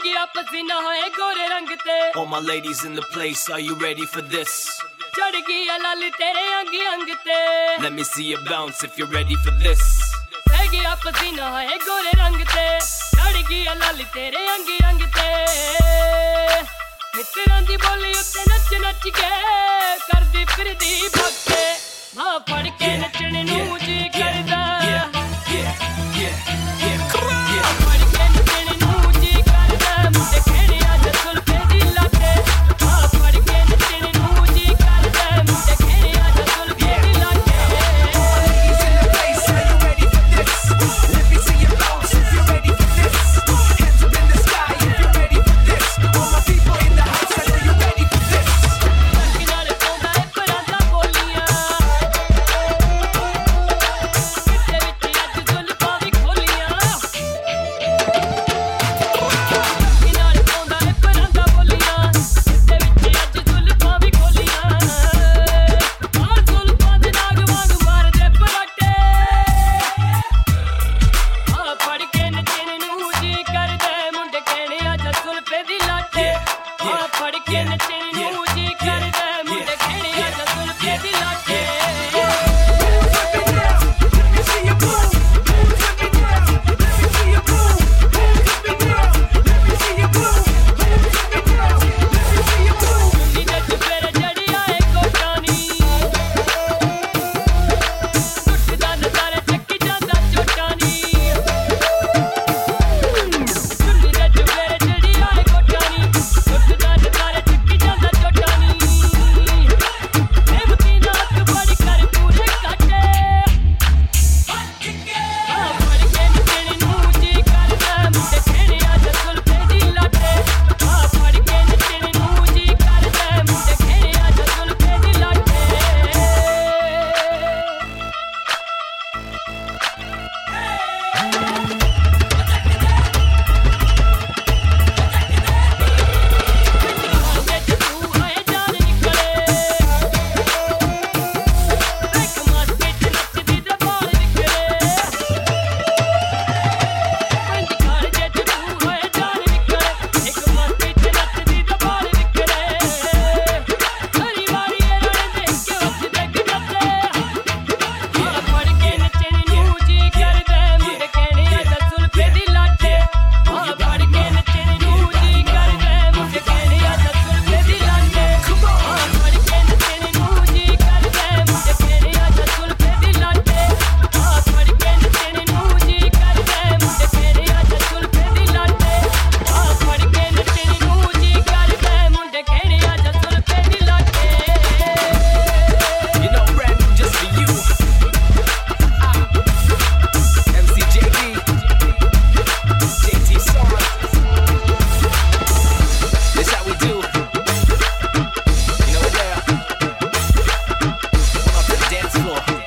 गया पसीना है गोरे रंग ते All my ladies in the place, are you ready for this? चढ़ गया लाल तेरे अंग अंग ते Let me see you bounce if you're ready for this. है गया पसीना है गोरे रंग ते चढ़ गया लाल तेरे अंग अंग ते मित्रों दी बोली उत्ते नच नच के कर दी फिर दी भक्के हाँ फड़ के नचने नू जी करदा Dance floor.